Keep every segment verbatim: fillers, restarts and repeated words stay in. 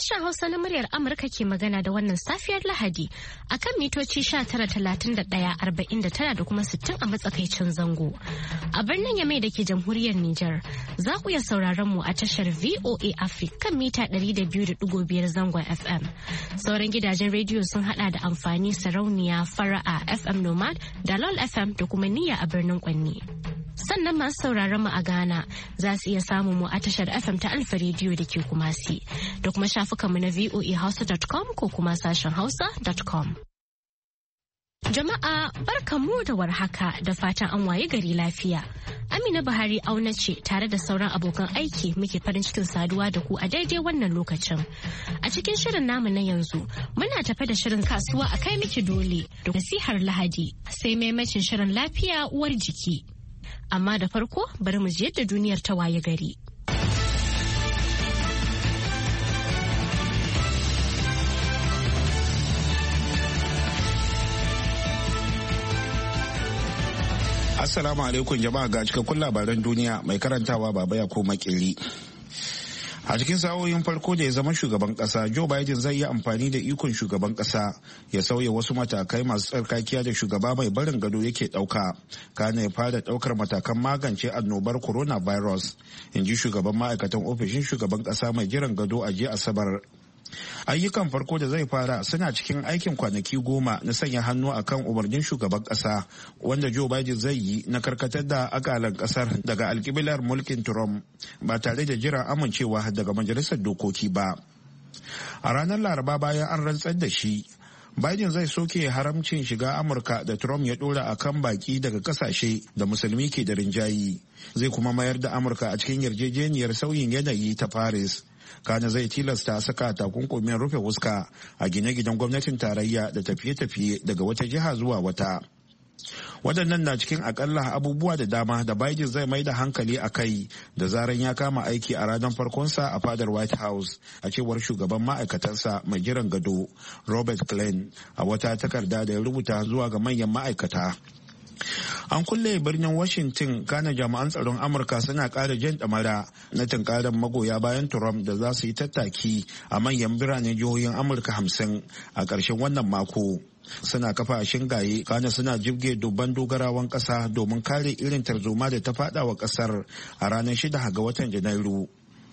Sashen Hausa na muryar Amurka ke magana da wannan safiyar Lahadi a kan mitoci sha tara talatin da ɗaya arba'in da tara da kuma sittin a matsakaicin zango. A birnin Yamai da ke jamhuriyar Nijar za ku iya sauraron mu a tashar V O A Africa kan mita ɗari da biyu da ɗigo biyar zangon F M. Sauran gidajen rediyo sun hada da amfani sarauniya fara'a F M Nomad da LOL F M da kuma niyya a birnin Kwanni. Sannan masu sauraron mu a Ghana za su iya samun mu a tashar F M ta Alfa rediyo da ke Kumasi da kuma shafukanmu na v o a hausa dot com ko kuma sashen hausa dot com. Jama'a barkanmu da warhaka da fatan an waye gari lafiya. Amina Buhari auna ce tare da sauran abokan aiki muke farin cikin saduwa da ku a daidai wannan lokacin. A cikin shirin namu na yanzu muna tafe da shirin kasuwa a kai miki dole da nasihar Lahadi sai maimacin shirin lafiya uwar jiki. Amma da farko bari mu je yadda duniyar ta waye gari. Assalamu alaikum jama'a ga cikakkun labaran duniya mai karantawa baba ya ko makili. A cikin sa'o'in farko da ya zama shugaban kasa, Joe Biden zai yi amfani da ikon shugaban kasa ya sauya wasu matakai masu tsarkakiya da shugaba mai barin gado yake dauka. Kana ya fara daukar matakan magance annobar coronavirus, in ji shugaban ma'aikatan ofishin shugaban kasa mai jiran gado a jiya Asabar. Ayyukan farko da zai fara suna cikin aikin kwanaki goma na sanya hannu akan umarnin shugaban kasa wanda Joe Biden zai yi na karkatar da akalan kasar daga alkiblar mulkin Trump ba tare da jiran amincewa daga majalisar dokoki ba. A ranar Laraba bayan an rantsar da shi, Biden zai soke haramcin shiga Amurka da Trump ya dora a kan baki daga kasashe da musulmi ke da rinjayi. Zai kuma mayar da Amurka a cikin yarjejeniyar sauyin yanayi ta Paris. Kana zai tilasta saka takunkumin rufe fuska a gine-ginen gwamnatin tarayya da tafiye-tafiye daga wata jiha zuwa wata. Waɗannan na cikin akalla abubuwa da dama da Biden zai mai da hankali a kai da zaran ya kama aiki a ranar farkonsa a fadar White House, a cewar shugaban ma'aikatansa mai jiran gado Robert Klein a wata takarda da ya rubuta zuwa ga manyan ma'aikata. An kulle birnin Washington, kana jami'an tsaron Amurka suna ƙara jan ɗamara na tunkarar magoya bayan Trump da za su yi tattaki a manyan biranen jihohin Amurka hamsin a ƙarshen wannan mako. Suna kafa shingaye, kana suna jibge dubban dogarawan ƙasa domin kare irin tarzoma da ta faɗa wa ƙasar a ranar shida ga watan Janairu.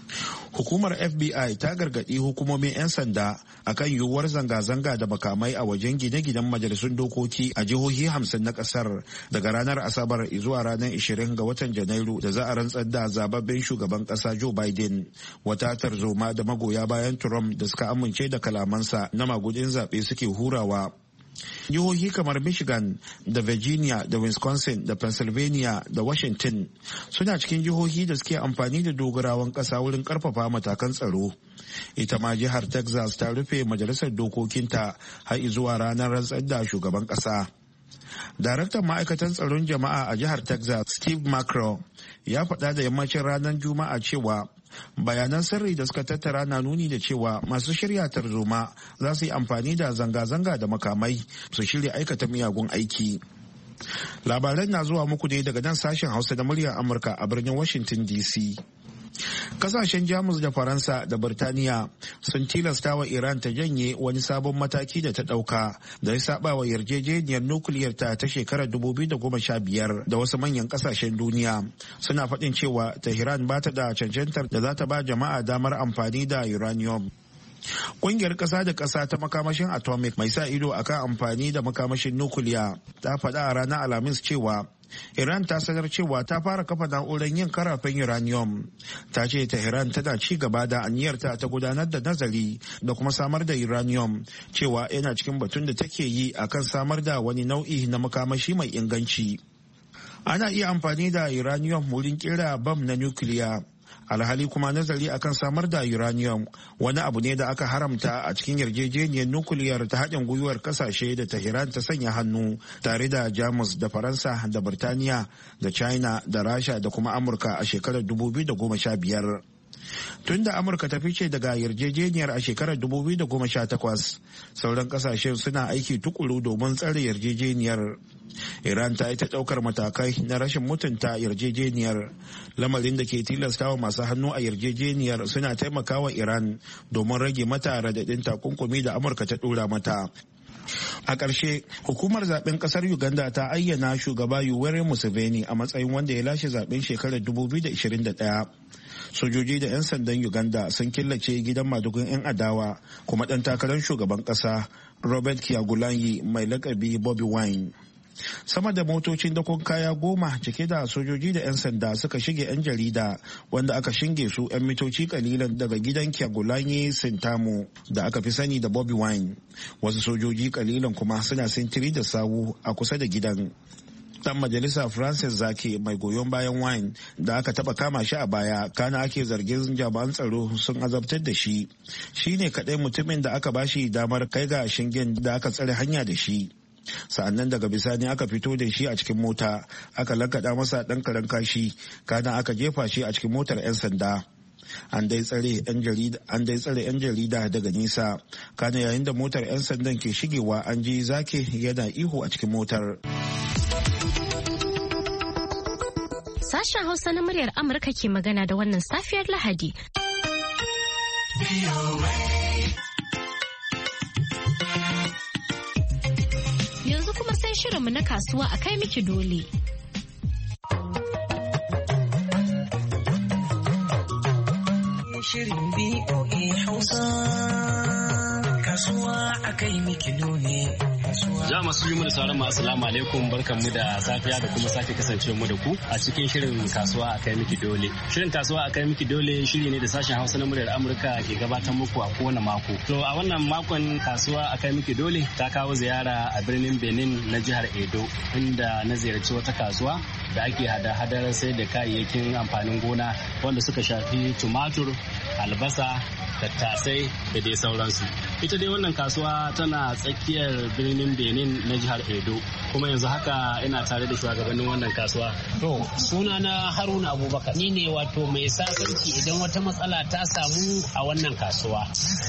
Hukumar F B I ta gargaɗi hukumomin 'yan sanda akan yiwuwar zanga-zanga da makamai a wajen gine-ginen majalisun dokoki a jihohi hamsin na ƙasar daga ranar Asabar zuwa ranar ishirin ga watan Janairu da za a rantsar da zababben shugaban ƙasa Joe Biden. Wata tarzoma da magoya bayan Trump da suka amince da kalamansa na magudin zaɓe suke hurawa. Jihohi kamar Michigan da Virginia da Wisconsin da Pennsylvania da Washington suna cikin jihohi da suke amfani da dogarawan ƙasa wurin ƙarfafa matakan tsaro. Ita ma jihar Texas ta rufe majalisar dokokinta har zuwa ranar rantsar da shugaban ƙasa. Daraktan ma'aikatan tsaron jama'a a jihar Texas, Steve Macro, ya faɗa da yammacin ranar Juma'a cewa bayanan sirri da suka tattara na nuni da cewa masu shirya tarzoma za su yi amfani da zanga-zanga da makamai su shirya aikata miyagun aiki. Labaran na zuwa muku ne daga nan sashen Hausa da muryar Amurka a birnin Washington D C. Kasashen Jamus da Faransa da Birtaniya sun tilasta wa Iran ta janye wani sabon mataki da ta ɗauka da ya saba wa yarjejeniyar nukiliyar ta ta shekarar dubu biyu da goma sha biyar da wasu manyan kasashen duniya. Suna faɗin cewa Tehran ba ta da cancantar da za ta ba jama'a damar amfani da uranium. Ƙungiyar ƙasa da ƙasa ta makamashin atomic mai sa ido akan amfani da makamashin nukiliya ta faɗa a ranar Alhamis cewa Iran ta sanar cewa ta fara kafa na'urar yin karafin uranium. Ta ce Tehran tana ci gaba da aniyarta ta gudanar da nazari da kuma samar da uranium, cewa yana cikin batun da take yi akan samar da wani nau'i na makamashi mai inganci. Ana iya amfani da uranium wurin kera bam na nukiliya. Alhali kuma nazari akan samar da uranium wani abu ne da aka haramta a cikin yarjejeniyar nukiliyar ta haɗin gwiwar kasashe da Tehran ta sanya hannu tare da Jamus da Faransa da Birtaniya da China da Rasha da kuma Amurka a shekarar dubu biyu da goma sha biyar. Tun da Amurka ta fice daga yarjejeniyar a shekarar dubu biyu da goma sha takwas, sauran kasashen suna aiki tukuru domin tsare yarjejeniyar. Iran ta yi ta ɗaukar matakai na rashin mutunta yarjejeniyar, lamarin da ke tilastawa masu hannu a yarjejeniyar suna taimakawa Iran domin rage mata radadin takunkumi da Amurka ta ɗora mata. A ƙarshe, hukumar zaben ƙasar Uganda ta ayyana shugaba Yoweri Museveni a matsayin wanda ya lashe zaben shekarar dubu biyu da ashirin da ɗaya. Sojoji da 'yan sandan Uganda sun killace gidan madugun 'yan adawa kuma ɗan takarar shugaban ƙasa Robert Kyagulanyi mai lakabi Bobi Wine. Sama da motocin dakon kaya goma cike da sojoji da 'yan sanda suka shige 'yan jarida wanda aka shinge su 'yan mitoci kalilan daga gidan Kyagulanyi Sentamu da aka fi sani da Bobi Wine. Wasu sojoji kalilan kuma suna sintiri da sawu a kusa da gidan. Dan majalisa Francis Zake mai goyon bayan Wine da aka taba kama shi a baya kana ake zargin jami'an tsaro sun azabtar da shi. Shi ne kadai mutumin da aka bashi damar kai ga shingen da aka tsare hanya da shi. Sa'annan daga bisani aka fito da shi a cikin mota aka lakada masa dan karen kashi kana aka jefa shi a cikin motar 'yan sanda. An dai tsare 'yan jarida an dai tsare 'yan jarida daga nisa kana yayin da motar 'yan sandan ke shigewa an ji Zake yana ihu a cikin motar. Sashen Hausa na muryar Amurka ke magana da wannan safiyar Lahadi. Yanzu kuma sai shirinmu na kasuwa a kai miki dole. Shirin B O A Hausa kasuwa a kai miki dole. Ja masu yi mu da sauran mu assalamu alaikum, barkanmu da safiya da kuma sake kasance mu da ku a cikin shirin kasuwa a kai miki dole. Shirin kasuwa a kai miki dole shiri ne da sashen Hausa na muryar Amurka ke gabatar muku a kowane mako. To a wannan makon kasuwa a kai miki dole ta kawo ziyara a birnin Benin na jihar Edo, inda na ziyarci wata kasuwa da ake hada-hadar sai da kayayyakin amfanin gona wanda suka shafi tumatur, albasa, tattasai da dai sauransu. Ita dai wannan kasuwa tana tsakiyar birnin Benin na jihar Edo, kuma yanzu haka ina tare da shugabannin wannan kasuwa. To, suna na Haruna Abubakar, ni ne wato mai sasanci idan wata matsala ta samu a wannan kasuwa.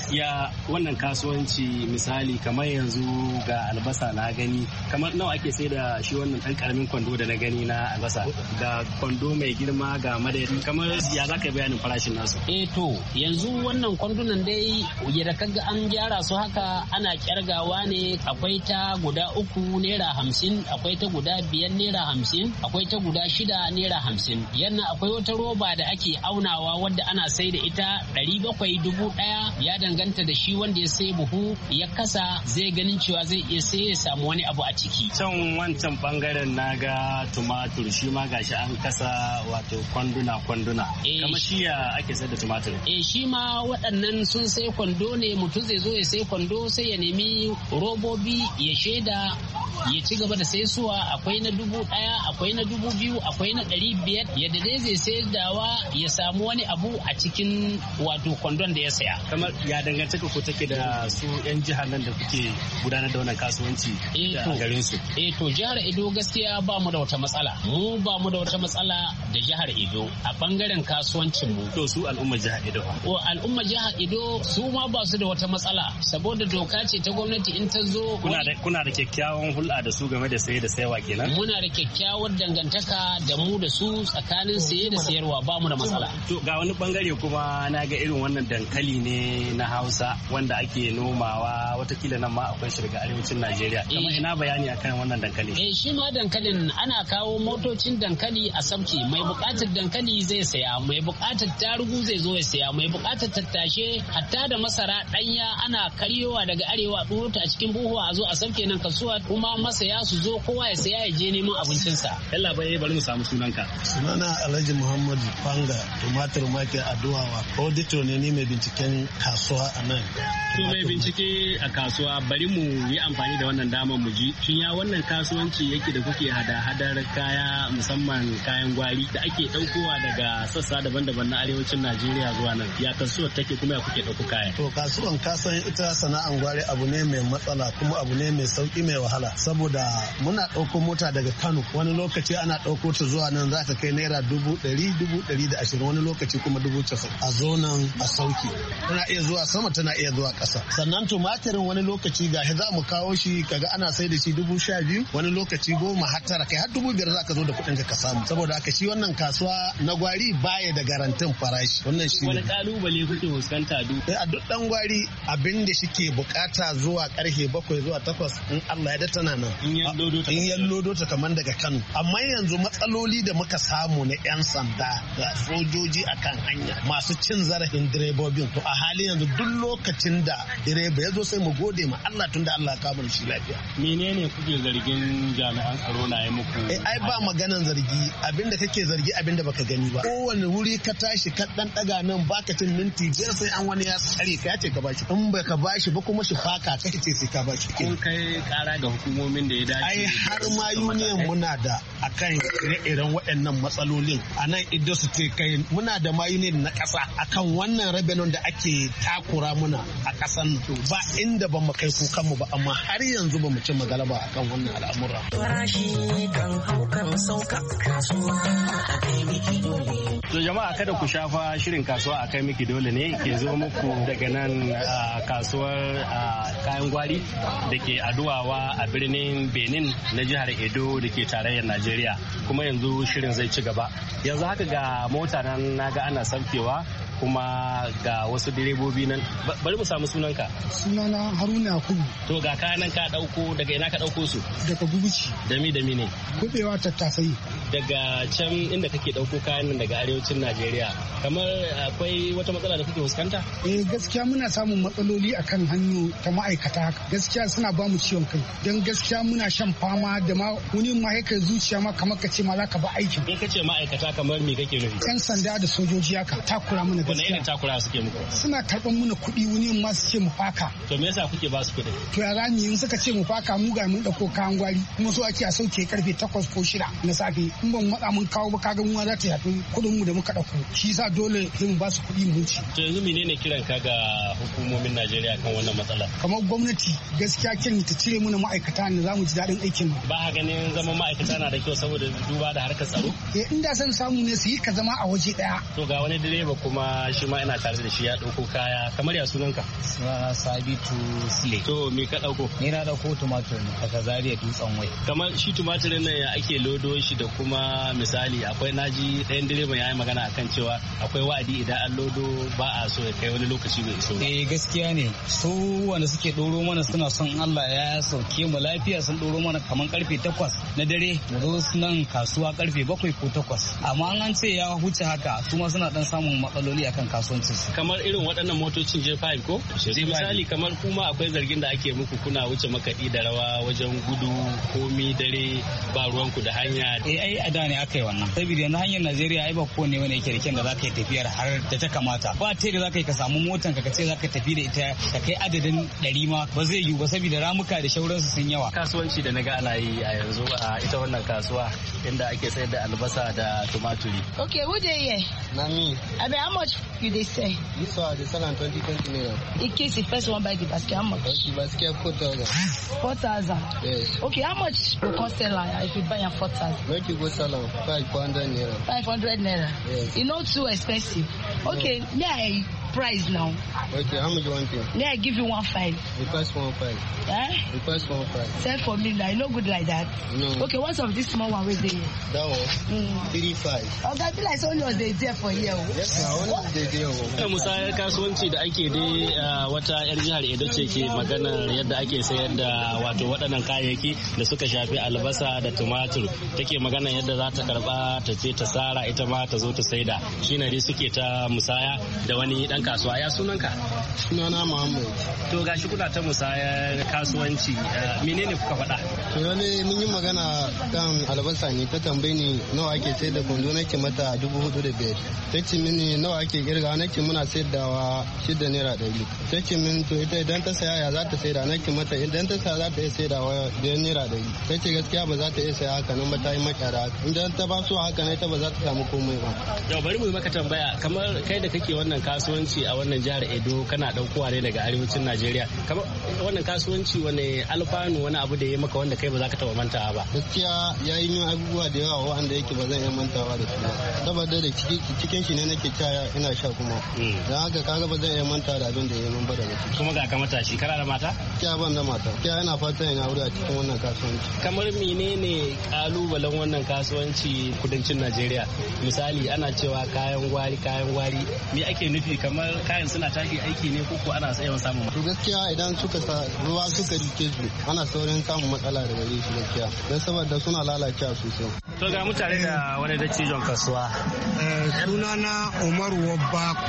Ya wannan kasuwanci misali kamar yanzu ga albasa na gani, kamar nawa ake sai da shi wannan ɗan ƙaramin kwando da na gani na albasa, ga kwando mai girma ga madadi, kamar ya za ka bayanin farashin nasu? Eh to, yanzu wannan kwandunan dai yadda kaga an gyara su haka ana kyargawa ne, akwai ta guda uku naira hamsin, akwai ta guda biyar naira hamsin, akwai ta guda shida naira hamsin. Yannan akwai wata roba da ake aunawa wadda ana sai da ita ɗari bakwai dubu ɗaya, ya danganta da shi wanda ya sai buhu ya kasa zai ganin cewa zai iya sai ya samu wani abu a ciki. Can wancan bangaren na ga tumatur shi ma gashi an kasa wato kwanduna kwanduna. Eh, kamar shi ya ake sai da tumatur? Eh shi ma waɗannan sun sai kwando ne, mutum zai zo ya sai kwando sai ya nemi robobi ya shaida ya ci gaba da saisuwa. Akwai na dubu ɗaya, akwai na dubu biyu, akwai na ɗari biyar, yadda dai zai sayar dawa ya samu wani abu a cikin wato kwandon da ya saya. Kamar ya dangantaka ko take da su 'yan jihar nan da kuke gudanar da wannan kasuwanci a garin su? Eh to jihar Edo gaskiya ba mu da wata matsala. Mu ba mu da wata matsala da jihar Edo a bangaren kasuwancin mu. To su al'ummar jihar Edo fa? O al'ummar jihar Edo su ma ba su da wata matsala saboda doka ce ta gwamnati in ta zo. Kuna da kuna da kyakkyawan hulɗa da su game da saye da sayarwa kenan? Muna da kyakkyawar dangantaka da mu da su tsakanin saye da sayarwa, ba mu da matsala. To ga wani bangare kuma na ga irin wannan dankali ne na Hausa wanda ake nomawa, watakila nan ma akwai shi daga arewacin Najeriya. Kamar ina bayani akan wannan dankali? Eh shi ma dankalin ana kawo motocin dankali a sabke, mai bukatar dankali zai saya, mai bukatar tarugu zai zo ya saya, mai bukatar tattashe hatta da masara danya ana karyowa daga arewa ɗorota a cikin buhuwa a zo a sabke nan kasuwa, kuma masaya su zo kowa ya saya ya je neman abincinsa. Yalla bai bari mu samu sunanka. Sunana Alhaji Muhammadu Fanga, tumatir market a Duwawa. Auditor ne ni mai binciken kasuwa a nan. To mai bincike a kasuwa, bari mu yi amfani da wannan damar mu ji shin ya wannan kasuwanci yake da kuke hada-hadar kaya musamman kayan gwari da ake ɗaukowa daga sassa daban-daban na arewacin Najeriya zuwa nan, ya kasuwar take kuma ya kuke ɗauko kaya? To kasuwan kasan ita sana'an gwari abu ne mai matsala kuma abu ne mai sauki mai wahala saboda muna ɗauko mota daga Kano wani lokaci ana ɗauko ta zuwa nan za ta kai naira dubu ɗari dubu ɗari da ashirin wani lokaci kuma dubu casa'in a zo nan a sauki. Tana iya zuwa sama tana iya zuwa ƙasa. Sannan tumatirin wani lokaci ga za mu kawo shi kaga ana sai da shi dubu sha biyu wani lokaci goma har tara kai har dubu biyar za ka zo da kuɗin ka samu. Saboda haka shi wannan kasuwa na gwari baya da garantin farashi. Wannan shi wani kalubale kuke fuskanta duk? A duk ɗan gwari abin da shike bukata zuwa karfe bakwai zuwa takwas in Allah ya da tana nan. In yan lodo ta kamar daga Kano. Amma yanzu matsaloli da muka samu na 'yan sanda da sojoji akan hanya masu cin zarafin direbobin to a halin yanzu duk lokacin da direba ya zo sai mu gode ma Allah tun da Allah ya kawo shi lafiya. Menene kuke zargin jami'an tsaro na yi muku? Eh ai ba maganan zargi abinda kake zargi abinda baka gani ba. Kowane wuri ka tashi ka dan daga nan baka cin minti biyar sai an wani ya tsare ka ya ce ka bashi. In baka bashi ba kuma shi faka ka ce sai ka bashi. Kun kai kara ga hukumomin da ya dace? Ai har ma union muna da akan ire-iren waɗannan matsalolin a nan ido su ce kai muna da ma union na ƙasa akan wannan rabenon da ake takura muna a ƙasan ba inda ba mu kai kukan mu ba amma har yanzu ba mu ci magalaba akan wannan al'amura. Farashi kan hau kan sauka kasuwa a kai miki dole. To jama'a kada ku shafa shirin kasuwa a kai miki dole ne ke zo muku daga nan kasuwar kayan gwari da ke Aduwawa a birnin Benin na jihar Edo da ke tarayyar Najeriya kuma yanzu shirin zai ci gaba. Yanzu haka ga mota nan naga ana saukewa kuma ga wasu direbobi nan bari mu samu sunanka. Sunana Haruna Yakubu. To ga kayan ka dauko daga ina ka dauko su? Daga Bubuci. Dami dami ne. Kubewa tattasai. Daga can inda kake dauko kayan nan daga arewacin Najeriya kamar akwai wata matsala da kuke fuskanta? Eh gaskiya muna samun matsaloli akan hanyo ta ma'aikata haka. Gaskiya suna bamu ciwon kai. Don gaskiya muna shan fama da ma wani ma yake zuciya ma kamar ka ce ma za ka ba aikin. In ka ce ma'aikata kamar me kake nufi? Yan sanda da sojoji haka takura mana gaskiya. Wani irin takura suke muku? Suna karɓar mana kuɗi wani ma su ce mu faka. To me yasa kuke ba su kuɗi? To ya rami in suka ce mu faka mu ga mun ɗauko kayan gwari kuma so ake a sauke karfe takwas ko shida na safe in ban matsa mun kawo ba kaga mu za ta yafi kuɗin mu da muka ɗauko shi yasa dole sai mu ba su kuɗi mu ci. To yanzu menene kiran ka ga hukumomin Najeriya kan wannan matsala? Kamar gwamnati gaskiya kiran ta cire mana ma'aikata ne za mu ji daɗin aikin. Ba a ganin zaman ma'aikata na da kyau saboda duba da harkar tsaro? Eh inda san samu ne su yi ka zama a waje ɗaya. To ga wani direba kuma shi ma ina tare da shi ya ɗauko kaya kamar ya sunanka? Sunana Sabitu Sule. To me ka ɗauko? Ni na ɗauko tumatur ne daga Zaria Dutsen Wai. Kamar shi tumatirin nan ya ake lodo shi da kuma misali akwai naji ɗayan direban ya yi magana akan cewa akwai wa'adi idan an lodo ba a so ya kai wani lokaci bai iso. Eh gaskiya ne su wanda suke ɗoro mana suna son Allah ya sauke mu lafiya sun ɗoro mana kamar karfe takwas na dare mu zo nan kasuwa karfe bakwai ko takwas amma an ce ya huce haka su ma suna dan samun matsaloli akan kasuwancin su. Kamar irin waɗannan motocin J five ko? Misali kamar kuma akwai zargin da ake muku kuna wuce makaɗi da rawa wajen gudu komi dare ba ruwanku da hanya. Eh ai a da ne aka yi wannan saboda yanzu hanyar Najeriya ai ba kowane wani yake da kyan da zaka yi tafiyar har da ta kamata ba ta da zaka yi ka samu motan ka ce zaka tafi da ita ka kai adadin ɗari ma ba zai yiwu ba saboda ramuka da shauransu sun yawa. Kasuwanci da naga ana yi a yanzu a ita wannan kasuwa inda ake sayar da albasa da tumaturi. Okay, who dey here? Na me. Abi how much you dey sell? This one dey sell am twenty twenty naira. In case the first one buy the basket, how much? Okay, basket four thousand. Four thousand. Yes. Okay, how much you cost sell am if you buy am four thousand? Make you go sell am five hundred naira. Five hundred naira. Yes. E no too expensive. Okay, me I price now. Okay, how much you want to? Me I give you one five. The price one five. Eh? The price one five. Sell for me now. E no good like that. No. Okay, what's of this small one wey dey here? That one. Mm. Three five. Okay, be like say only us dey there for here. Yes, na only us dey there. Wannan musayar kasuwanci da ake dai wata yar jihar Edo ce ke maganar yadda ake sayar da wato waɗannan kayayyaki da suka shafi albasa da tumatur take maganar yadda za ta karba ta ce ta sara ita ma ta zo ta saida shine dai suke ta musaya da wani dan kasuwa. Ya sunanka? Sunana Muhammad. To gashi kuna ta musayar kasuwanci menene kuka faɗa? To ne mun yi magana kan albasa ne ta tambaye ni nawa ake sayar da kwando nake mata dubu hudu da biyar. Ta ce mini nawa nake kirga nake muna saidawa shida naira ɗari. Sai ce min to ita idan ta saya ya za ta saida nake mata idan ta saya za ta iya saidawa biyar naira ɗari. Sai ce gaskiya ba za ta iya saya haka nan ba ta yi makyara. Idan ta ba su haka ne ta ba za ta samu komai ba. Yau bari mu yi maka tambaya kamar kai da kake wannan kasuwanci a wannan jihar Edo kana ɗaukowa ne daga arewacin Najeriya. Kamar wannan kasuwanci wani alfanu wani abu da ya maka wanda kai ba za ka taɓa mantawa ba. Gaskiya ya yi min abubuwa da yawa wanda yake ba zan iya mantawa da su ba. Saboda da cikin shi ne nake caya ina sha kuma. Don haka kaga ba zan iya mantawa da abin da ya yi min ba da gaske. Kuma ga ka matashi kana da mata? Gaskiya ban da mata. Gaskiya ina fatan ina aure a cikin wannan kasuwanci. Kamar menene kalubalen wannan kasuwanci kudancin Najeriya? Misali ana cewa kayan gwari kayan gwari me ake nufi kamar kayan suna tashi aiki ne ko ko ana yawan samun to gaskiya idan suka sa ruwa suka rike su ana saurin samun matsala daga gare su gaskiya don saboda suna lalacewa sosai. To ga mutane da wani da cijon kasuwa. Sunana Umaru Wabbaku.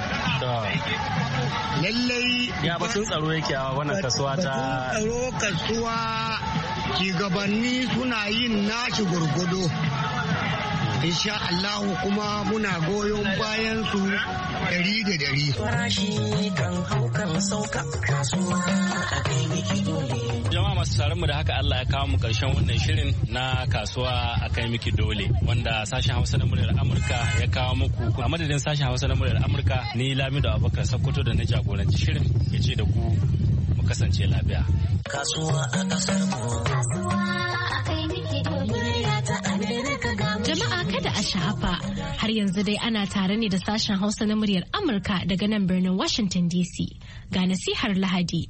Lallai ya batun tsaro yake a wannan kasuwa ta tsaro kasuwa shugabanni suna yin nashi gurgudu. Insha Allah kuma muna goyon bayan su dari da dari. Farashi kan hau kan sauka kasuwa a kai miki dole. Jama'a masu taron mu da haka Allah ya kawo mu karshen wannan shirin na kasuwa a kai miki dole wanda sashen Hausa na muryar Amurka ya kawo muku. A madadin sashen Hausa na muryar Amurka ni Lamido Abubakar Sokoto da na jagoranci shirin ya ce da ku mu kasance lafiya. Kasuwa a kasar mu. Kasuwa a kai miki dole. Jama'a kada a sha'afa har yanzu dai ana tare ne da sashen Hausa na muryar Amurka daga nan birnin Washington D C ga nasihar Lahadi.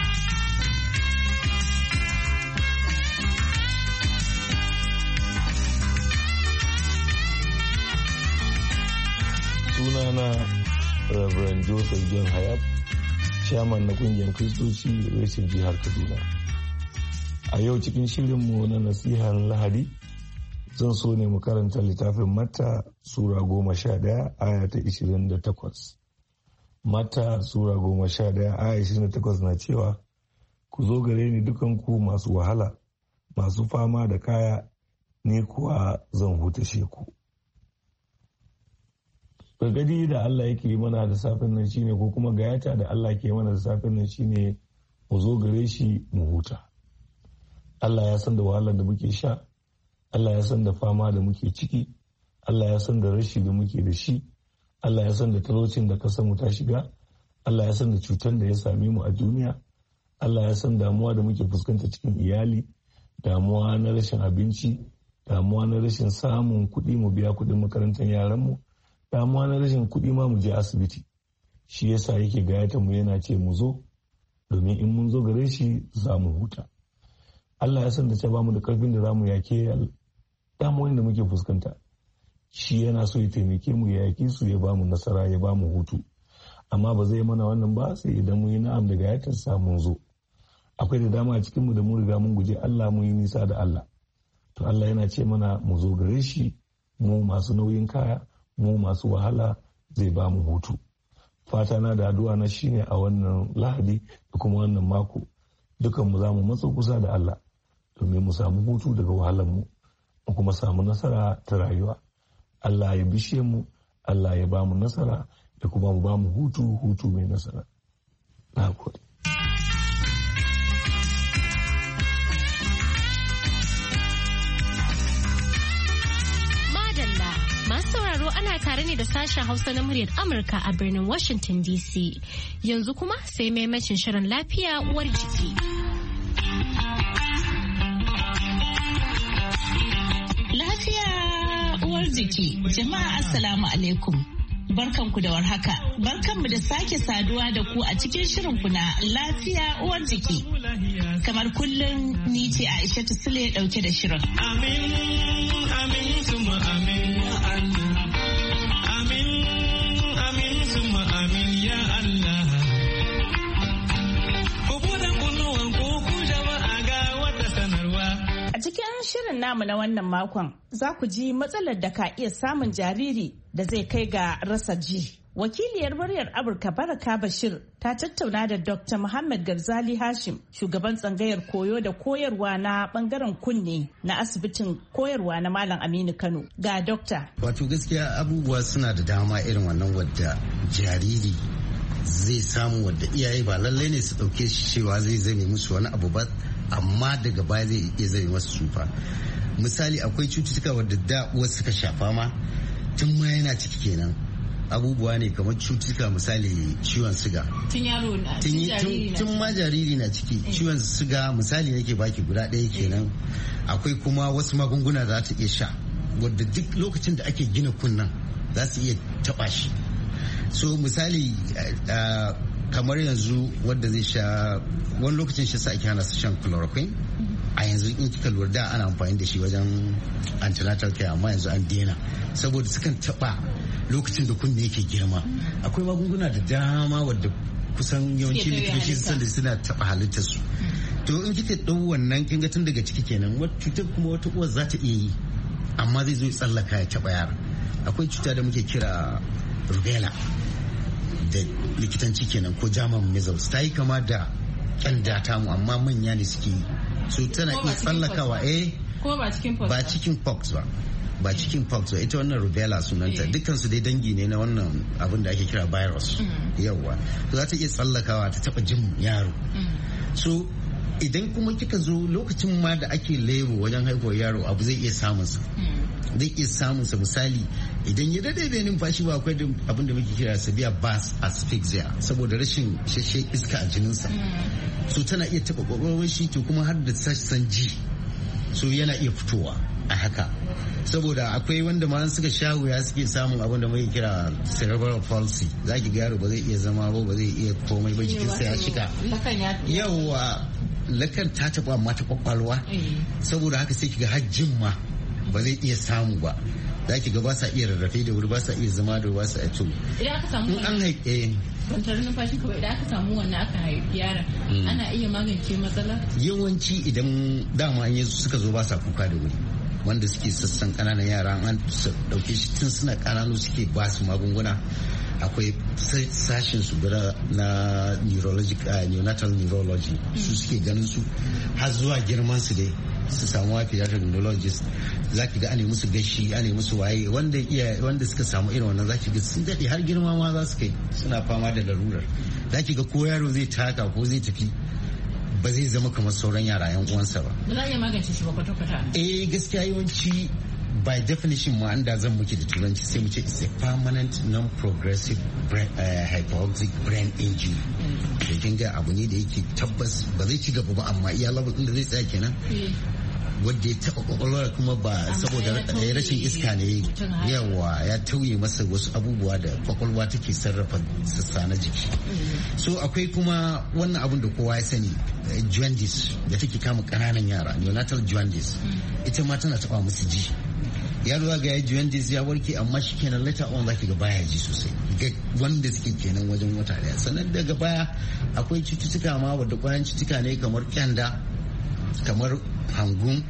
Sunana Reverend Joseph John Hayat, chairman na kungiyar Kristoci reshen jihar Kaduna. A yau cikin shirinmu na nasihar Lahadi zan so ne mu karanta littafin Matta Sura goma sha ɗaya aya ta ishirin da takwas. Matta Sura goma sha ɗaya aya ishirin da takwas na cewa, ku zo gare ni dukanku masu wahala, masu fama da kaya, ni kuwa zan hutashe ku. Gargadi da Allah yake mana da safin nan shine ko kuma gayata da Allah ke mana da safin nan shine mu zo gare shi mu huta. Allah ya san da wahalar da muke sha, Allah ya san da fama da muke ciki, Allah ya san da rashi da muke da shi, Allah ya san da talaucin da kasar mu ta shiga, Allah ya san da cutar da ya same mu a duniya, Allah ya san damuwa da muke fuskanta cikin iyali, damuwa na rashin abinci, damuwa na rashin samun kuɗi mu biya kuɗin makarantar yaranmu, damuwa na rashin kuɗi ma mu je asibiti. Shi yasa yake gayata mu yana ce mu zo, domin in mun zo gare shi za mu huta. Allah ya san da ce ba mu da karfin da za mu yake damuwoyin da muke fuskanta. Shi yana so ya taimake mu ya yaki su ya ba mu nasara ya ba mu hutu. Amma ba zai mana wannan ba sai idan mu yi na'am da gayatar sa mun zo. Akwai da dama a cikin mu da mu riga mun guje Allah mu yi nisa da Allah. To Allah yana ce mana mu zo gare shi, mu masu nauyin kaya, mu masu wahala zai ba mu hutu. Fata na da addu'a na shine a wannan Lahadi da kuma wannan mako dukan mu za mu matso kusa da Allah domin mu samu hutu daga wahalar mu mu kuma samu nasara ta rayuwa. Allah ya bishe mu, Allah ya ba mu nasara da kuma mu ba mu hutu hutu mai nasara. Na gode. Masu sauraro ana tare ne da sashen Hausa na muryar Amurka a birnin Washington D C. Yanzu kuma sai maimacin shirin lafiya uwar jiki. Lafiya uwar jiki. Jama'a Assalamu alaikum. Barkanku da warhaka. Barkanmu da sake saduwa da ku a cikin shirinku na lafiya uwar jiki. Kamar kullum ni ce Aisha Sule dauke da shirin. Amin, amin, suma amin ya Allah. Amin, amin, suma amin ya Allah. Ku buɗe kunnuwan ku ku jama'a ga wata sanarwa. A cikin shirin namu na wannan makon za ku ji matsalar da ka iya samun jariri da zai kai ga rasa ji. Wakiliyar muryar Amurka Baraka Bashir ta tattauna da Doctor Muhammad Garzali Hashim, shugaban tsangayar koyo da koyarwa na bangaren kunne na asibitin koyarwa na Malam Aminu Kano. Ga Doctor. Wato gaskiya abubuwa suna da dama irin wannan wadda jariri zai samu wadda iyaye ba lallai ne su ɗauke shi cewa zai zame musu wani abu ba, amma daga baya zai iya zame masu tsufa. Misali akwai cututtuka wadda da wasu suka shafa ma tun ma yana ciki kenan. Abubuwa ne kamar cututtuka misali ciwon siga. Tun yaro na tun tun ma jariri na ciki ciwon siga misali nake baki guda ɗaya kenan. Akwai kuma wasu magunguna za ta iya sha wadda duk lokacin da ake gina kunnan za su iya taɓa shi. So misali uh, kamar yanzu wadda zai sha wani lokacin shi sa ake hana su shan chloroquine. A yanzu in kika lura da ana amfani da shi wajen antenatal care amma yanzu an daina saboda sukan taɓa lokacin da kunne yake girma. Akwai magunguna da dama wadda kusan yawanci likitoci sun da suna taɓa halittar su. To in kika ɗau wannan kin ga tun daga ciki kenan wata cutar kuma wata uwar za ta iya yi amma zai zo ya tsallaka ya taɓa yara. Akwai cuta da muke kira rubella da likitanci kenan ko german measles, ta yi kama da kyanda ta mu amma manya ne suke yi. So tana iya tsallakawa eh ba cikin pox ba ba cikin pox ba ita wannan rubella sunanta dukkansu dai dangi ne na wannan abin da ake kira virus. Yawwa to za ta iya tsallakawa ta taba jin yaro. So idan kuma kika zo lokacin ma da ake lebo wajen haihuwar yaro abu zai iya samunsa zai iya samunsa misali idan ya dade bai numfashi ba akwai abin da muke kira severe bass asphyxia saboda rashin shashe iska a jininsa. So tana iya taba kwakwalwar shi to kuma har da sassan ji so yana iya fitowa a haka saboda akwai wanda ma suka sha wuya suke samun abin da muke kira cerebral palsy za ki ga yaro ba zai iya zama ba ba zai iya komai ba jikinsa ya cika yawa lakan ta taba amma ta kwakwalwa saboda haka sai ki ga hajjin ma ba zai iya samu ba za ki ga ba sa iya rarrafe da wuri ba sa iya zama da ba sa iya to idan aka samu an haife kwantar numfashi kawai idan aka samu wannan aka haifi yaron ana iya magance matsala yawanci idan dama an suka zo ba sa kuka da wuri wanda suke sassan kananan yara an dauke shi tun suna kananu suke ba su magunguna akwai sashen su na neurological neonatal neurology su suke ganin su har zuwa girman su dai su samu wa pediatric neurologist za ki ga ane musu gashi ane musu waye wanda iya wanda suka samu irin wannan za ki ga sun dade har girma ma za su kai suna fama da larurar za ki ga ko yaro zai taka ko zai tafi ba zai zama kamar sauran yara yan uwansa ba ba za a iya magance shi ba kwata-kwata eh gaskiya yawanci by definition ma an da zan muke da turanci sai mu ce it's a permanent non-progressive brain, uh, hypoxic brain injury da kin ga abu ne da yake tabbas ba zai ci gaba ba amma iya labarin da zai tsaya kenan wadda ya taba kwakwalwar kuma ba saboda rashin iska ne yawa ya tauye masa wasu abubuwa da kwakwalwa take sarrafa sassa na jiki. So akwai kuma wannan abun da kowa ya sani jaundice da take kama kananan yara neonatal jaundice ita ma tana taba musu ji yaro ga ya jaundice ya warke amma shi kenan later on zaki ga baya ji sosai ga wanda suke kenan wajen wata daya sannan daga baya akwai cututtuka ma wadda kwayan cututtuka ne kamar kyanda kamar hangun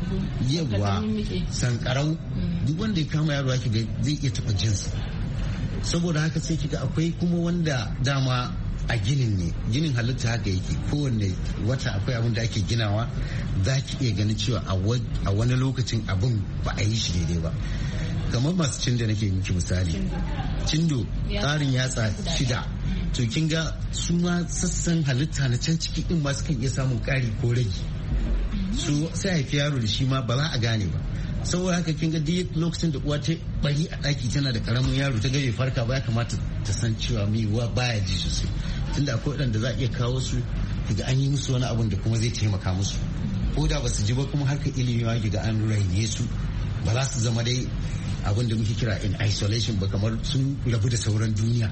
yawa sankarau duk wanda ya kama yaro ake ga zai iya taba jinsa saboda haka sai kiga akwai kuma wanda dama a ginin ne ginin halitta haka yake kowanne wata akwai abin da ake ginawa za ki iya ganin cewa a wani lokacin abin ba a yi shi daidai ba kamar masu cindo nake miki misali cindo tsarin yatsa shida to kin ga su ma sassan halitta na can ciki in ma sukan iya samun ƙari ko rage su sai haifi yaro da shi ma ba za a gane ba saboda haka kin ga duk lokacin da uwa ta bari a ɗaki tana da karamin yaro ta gabe farka ba ya kamata ta san cewa mai uwa baya ji sosai tunda akwai waɗanda za a iya kawo su daga an yi musu wani abun da kuma zai taimaka musu ko da ba su ji ba kuma harkar ilimi ma ga an raine su ba za su zama dai abin da muke kira in isolation ba kamar sun rabu da sauran duniya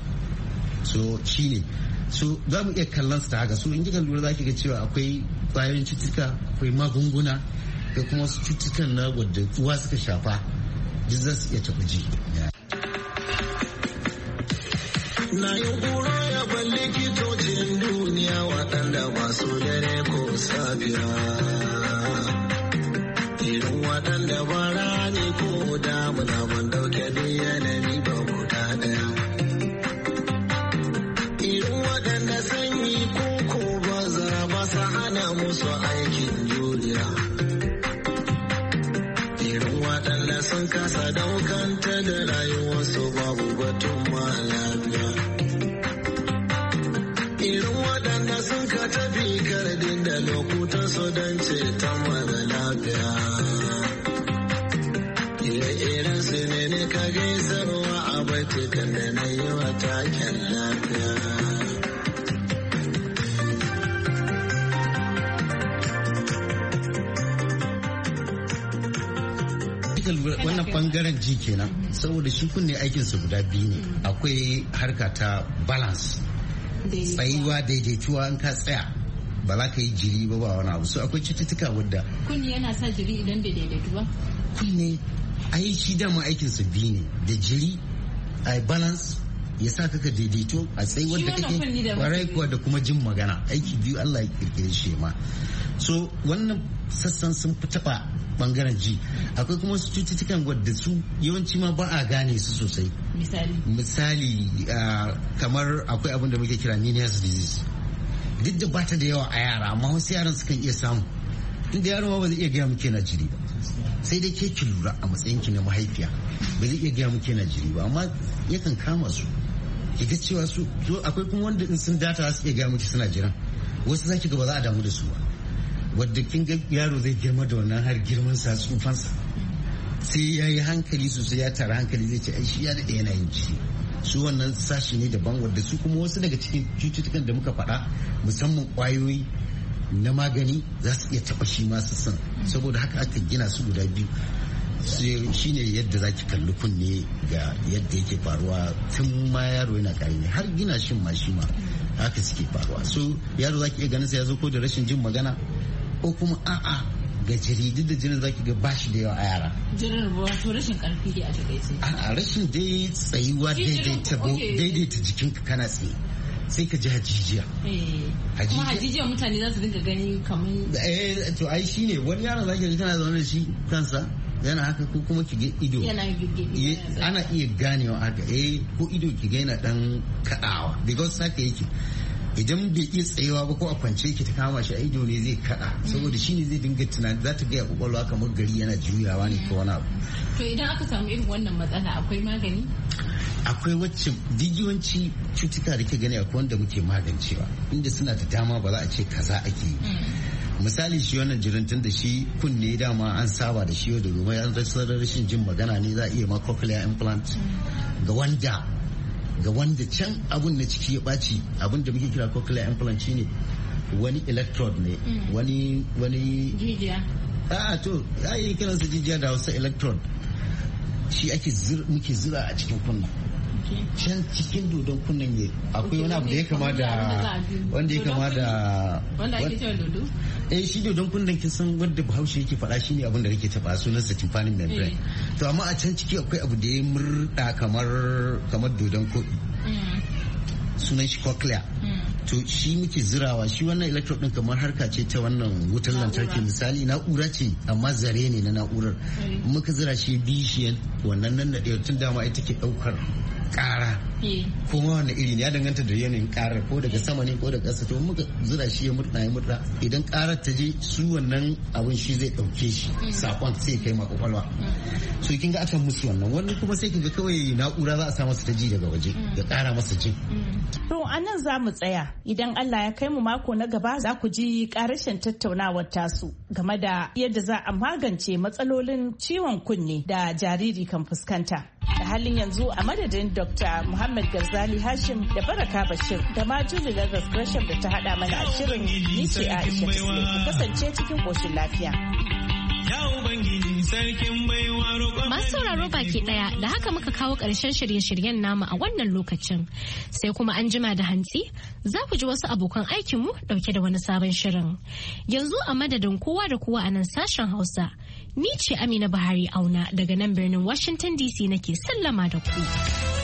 so shine so za mu iya kallon su ta haka so in kika lura za ki ga cewa akwai kwayoyin cututtuka akwai magunguna da kuma wasu cututtukan na wadda uwa suka shafa duk za su iya taɓa ji. Na yi ƙura ya ban likitocin duniya waɗanda ba su dare ko safiya. Irin waɗanda ba rani ko damuna ban ɗauke da yanayi ba guda ɗaya. aikin juriya. Irin waɗanda sun kasa daukanta da rayuwarsu babu batun ma lafiya. Irin waɗanda sun ka tafi kardin da lokutan su don ceton mara lafiya. Ire-iren su ne ne ka gaisarwa a baitukan da na yi wa taken lafiya. Wannan bangaren ji kenan, saboda shi kunne aikinsa guda biyu ne. Akwai harka ta balance, tsayuwa, daidaituwa. In ka tsaya ba za ka yi jiri ba ba wani abu. So akwai cututtuka wadda kunne yana sa jiri idan bai daidaitu ba. Kunne ai shi dama aikinsa biyu ne, da jiri a balance ya sa kaka daidaito a tsayi wadda kake kwarai kuwa da kuma jin magana. Aiki biyu Allah ya kirkire shi ma. So wannan sassan sun fi taba bangaren ji. Akwai kuma su cututtukan wadda su yawanci ma ba a gane su sosai. Misali misali kamar akwai abin da muke kira Meniere's disease. Duk da bata da yawa a yara, amma wasu yaran sukan iya samu. Inda yaro ma ba zai iya gaya muke na jiri ba, sai dai ke ki lura a matsayin ki na mahaifiya, ba zai iya gaya muke na jiri ba, amma yakan kama su. Ki ga cewa su akwai kuma wanda in sun data su iya gaya muke suna jiran. Wasu zaki ga ba za a damu da su ba. Wadda kin ga yaro zai girma da wannan har girman sa, tsufansa, sai ya yi hankali sosai, ya tara hankali, zai ce ai shi ya daɗe yana yin ci. Su wannan sashi ne daban, wadda su kuma wasu daga cikin cututtukan da muka faɗa, musamman ƙwayoyi na magani, za su iya taɓa shi masu san. Saboda haka aka gina su guda biyu. Shi ne yadda za ki kalli kunne ga yadda yake faruwa tun ma yaro yana ƙarami har gina shin ma shi ma haka suke faruwa. So yaro za ki iya ganin sa ya zo ko da rashin jin magana, ko kuma a'a ga jiri, da jinin zaki ga bashi da yawa a yara. Jinin wato rashin karfi dai a takaice. A rashin dai tsayuwa daidaita jikinka kana tsaye, sai ka ji hajijiya. Kuma hajijiya mutane za su dinga gani kamar. Eh to ai shine wani yaron zaki ga kana zaune da shi kansa yana haka, ko kuma ki ga ido ana iya ganewa haka, eh ko ido ki ga yana dan kadawa, because haka yake. Idan bai iya tsayewa ba ko a kwance ki ta kama shi, ido ne zai kada, saboda shi ne zai dinga tunani, za ta gaya kwakwalwa kamar gari yana juyawa ne ko wani abu. To idan aka samu irin wannan matsala akwai magani? Akwai wacce digiyanci cutuka da ke gani akwai wanda muke magancewa, inda suna da dama ba za a ce kaza ake yi. Misali shi wannan jirintun da shi kunne dama an saba da shi yau da gobe, an rasa rashin jin magana ne, za a iya ma cochlear implant ga wanda ga wanda can abun na ciki ya ɓaci. Abun da muke kira cochlear implant shine wani electrode ne, mm. wani wani jijiya. Ah to ya yi kiransa jijiya da Hausa electrode. Shi ake muke zira a cikin kunna. Can cikin dodon kunnen ne akwai wani abu da ya kama da wanda ya kama da wanda ake cewa dodo. Eh shi dodon kunnen kin san wanda Bahaushe yake faɗa shine abin da nake taba, sunan sa tympanic membrane. To amma a can ciki akwai abu da ya murda kamar kamar dodon koɗi. Sunan shi cochlea. To shi muke zirawa, shi wannan electrode din kamar harka ce ta wannan wutar lantarki, misali na'ura ce amma zare ne na na'urar. Muka zira shi bishiyan wannan nan da tun dama ita ke daukar kara, kuma wani iri ne ya danganta da yanayin karar, ko daga sama ne ko daga ƙasa. To muka zira shi ya murna ya murna, idan karar ta je su wannan abin shi zai dauke shi, sakon sai kai ma kwakwalwa. So kin ga akan musu wannan, wani kuma sai kinga kawai na'ura za a sa masa ta ji daga waje ya kara masa jin. To anan za mu tsaya, idan Allah ya kai mu mako na gaba za ku ji karashin tattaunawar tasu game da yadda za a magance matsalolin ciwon kunne da jariri kan fuskanta. Da halin yanzu a madadin Doctor Muhammad Garzali Hashim da Baraka Bashir da ma Julie Lagos Gresham da ta hada mana a shirin, ni ce Aisha Tisle, ku kasance cikin koshin lafiya. Masu sauraro baki daya da haka muka kawo ƙarshen shirye-shiryen namu a wannan lokacin, sai kuma an jima da hantsi za ku ji wasu abokan aikinmu dauke da wani sabon shirin. Yanzu a madadin kowa da kowa a nan sashen Hausa, ni ce Amina Buhari Auna daga nan birnin Washington D C nake sallama da ku.